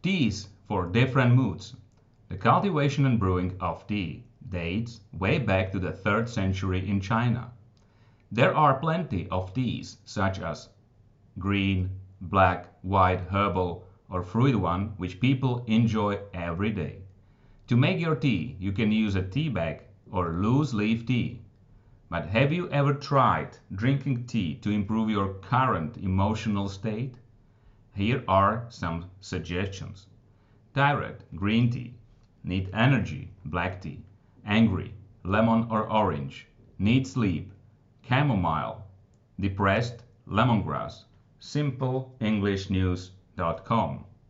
Teas for different moods. The cultivation and brewing of tea dates way back to the 3rd century in China. There are plenty of teas such as green, black, white, herbal, or fruit one which people enjoy every day. To make your tea, you can use a tea bag or loose leaf tea. But have you ever tried drinking tea to improve your current emotional state? Here are some suggestions. Tired, green tea. Need energy, black tea. Angry, lemon or orange. Need sleep, chamomile. Depressed, lemongrass. SimpleEnglishNews.com